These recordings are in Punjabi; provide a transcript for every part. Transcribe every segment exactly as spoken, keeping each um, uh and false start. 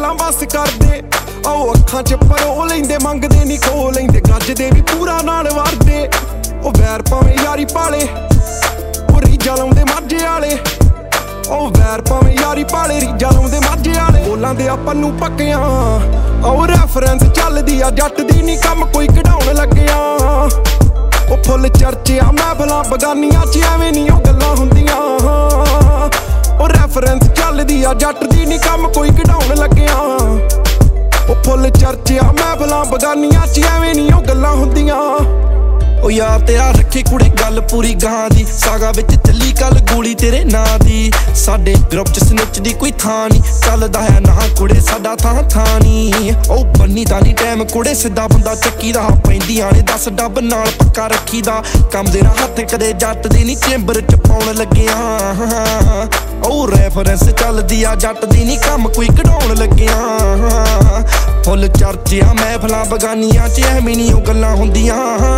ਗੱਲਾਂ ਬਸ ਕਰਦੇ ਆਓ ਅੱਖਾਂ ਚ ਪਰੋ ਲੈਂਦੇ ਮੰਗਦੇ ਨਹੀਂ ਖੋ ਲੈਂਦੇ ਗੱਜਦੇ ਵੀ ਪੂਰਾ ਨਾਲ ਵਰਦੇ ਉਹ ਵੈਰ ਭਾਵੇਂ ਯਾਰੀ ਪਾਲੇ ਉਹ ਰੀਝਾਂ ਲਾਉਂਦੇ ਮਾਝੇ ਵਾਲੇ ਉਹ ਵੈਰ ਭਾਵੇਂ ਯਾਰੀ ਪਾਲੇ ਰੀਝਾਂ ਲਾਉਂਦੇ ਮਾਝੇ ਵਾਲੇ ਬੋਲਾਂ ਦੇ ਆਪਾਂ ਨੂੰ ਪੱਕਿਆਂ ਉਹ ਰੈਫਰੈਂਸ ਚੱਲਦੀ ਆ ਜੱਟ ਦੀ ਨਹੀਂ ਕੰਮ ਕੋਈ ਕਢਾਉਣ ਲੱਗਿਆ ਉਹ ਫੁੱਲ ਚਰਚਿਆ ਮਹਿਫਲਾਂ ਬਗਾਨੀਆਂ ਚ ਐਵੇਂ ਨਹੀਂ ਉਹ ਗੱਲਾਂ ਹੁੰਦੀਆਂ ਉਹ ਰੈਫਰੈਂਸ ਚੱਲਦੀ ਆ ਜੱਟ ਦੀ ਨਹੀਂ ਕੰਮ ਕੋਈ ਕਢਾਉਣ ਲੱਗਿਆ ਉਹ ਫੁੱਲ ਚਰਚਿਆ ਮਹਿਫਲਾਂ ਬਗਾਨੀਆਂ ਚ ਐਵੇਂ ਨਹੀਂ ਉਹ ਗੱਲਾਂ ਹੁੰਦੀਆਂ ਉਹ ਯਾਰ ਤੇਰਾ ਰੱਖੇ ਕੁੜੇ ਗੱਲ ਪੂਰੀ ਗਾਂ ਦੀ ਸਾਗਾ ਵਿੱਚ ਚੱਲੀ ਕੱਲ ਗੋਲੀ ਤੇਰੇ ਨਾਂ ਦੀ ਸਾਡੇ ਗਰੁੱਪ ਚ ਸਨਿਚ ਦੀ ਕੋਈ ਥਾਂ ਨਹੀਂ ਚੱਲਦਾ ਹੈ ਨਾ ਕੁੜੇ ਸਾਡਾ ਥਾਂ ਥਾਂ ਨਹੀਂ ਉਹ ਬੰਨੀ ਦਾ ਨਹੀਂ ਟਾਈਮ ਕੁੜੇ ਸਿੱਧਾ ਬੰਦਾ ਚੱਕੀ ਦਾ ਪੈਂਦੀਆਂ ਨੇ ਦਸ ਡੱਬ ਨਾਲ ਪੱਕਾ ਰੱਖੀ ਦਾ ਕੰਮ ਦੇ ਨਾ ਹੱਥ ਕਦੇ ਜੱਟ ਦੀ ਨਹੀਂ ਚੈਂਬਰ ਚ ਪਾਉਣ ਲੱਗਿਆ ਉਹ ਰੈਫਰੈਂਸ ਚੱਲਦੀ ਆ ਜੱਟ ਦੀ ਨਹੀਂ ਕੰਮ ਕੋਈ ਕਢਾਉਣ ਲੱਗਿਆ ਫੁੱਲ ਚਰਚਿਆ ਮਹਿਫਲਾਂ ਬਗਾਨੀਆਂ ਚ ਐਵੇਂ ਨਹੀਂ ਉਹ ਗੱਲਾਂ ਹੁੰਦੀਆਂ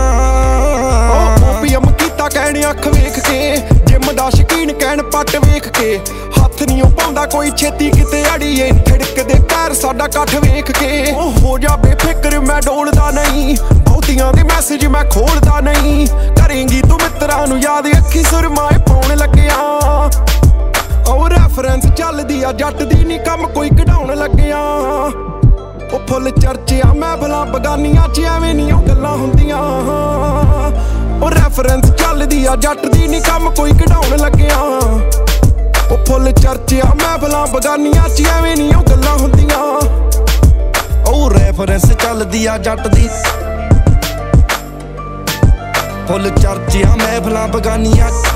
ਓਪੀਐਮ ਕੀਤਾ ਕਹਿਣ ਅੱਖ ਵੇਖ ਕੇ ਜਿੰਮ ਦਾ ਸ਼ਕੀਨ ਕਹਿਣ ਪੱਟ ਵੇਖ ਕੇ ਹੱਥ ਨਹੀਂ ਉਹ ਪਾਉਂਦਾ ਕੋਈ ਛੇਤੀ ਕਿਤੇ ਅੜੀਏ ਠਿੜਕਦੇ ਪੈਰ ਸਾਡਾ ਕੱਠ ਵੇਖ ਕੇ ਉਹ ਹੋ ਜਾ ਬੇਫਿਕਰ ਮੈਂ ਡੋਲਦਾ ਨਹੀਂ ਬਹੁਤੀਆਂ ਦੇ ਮੈਸੇਜ ਮੈਂ ਖੋਲਦਾ ਨਹੀਂ ਕਰੇਂਗੀ ਤੂੰ ਮਿੱਤਰਾਂ ਨੂੰ ਯਾਦ ਅੱਖੀ ਸੁਰਮਾਏ ਪਾਉਣ ਲੱਗਿਆ ਉਹ ਰੈਫਰੈਂਸ ਚੱਲਦੀ ਆ ਜੱਟ ਦੀ ਨਹੀਂ ਕੰਮ ਕੋਈ ਕਢਾਉਣ ਲੱਗਿਆ ਉਹ ਫੁੱਲ ਚਰਚਿਆ ਮਹਿਫਲਾਂ ਬਗਾਨੀਆਂ ਚ ਐਵੇਂ ਨਹੀਂ ਉਹ ਗੱਲਾਂ ਹੁੰਦੀਆਂ ਉਹ ਰੈਫਰੈਂਸ ਚੱਲਦੀ ਆ ਜੱਟ ਦੀ ਨਹੀਂ ਕੰਮ ਕੋਈ ਕਢਾਉਣ ਲੱਗਿਆ ਉਹ ਫੁੱਲ ਚਰਚਿਆ ਮਹਿਫਲਾਂ ਬਗਾਨੀਆਂ ਚ ਐਵੇਂ ਨਹੀਂ ਉਹ ਗੱਲਾਂ ਹੁੰਦੀਆਂ ਉਹ ਰੈਫਰੈਂਸ ਚੱਲਦੀ ਆ ਜੱਟ ਦੀ ਫੁੱਲ ਚਰਚਿਆ ਮਹਿਫਲਾਂ ਬਗਾਨੀਆਂ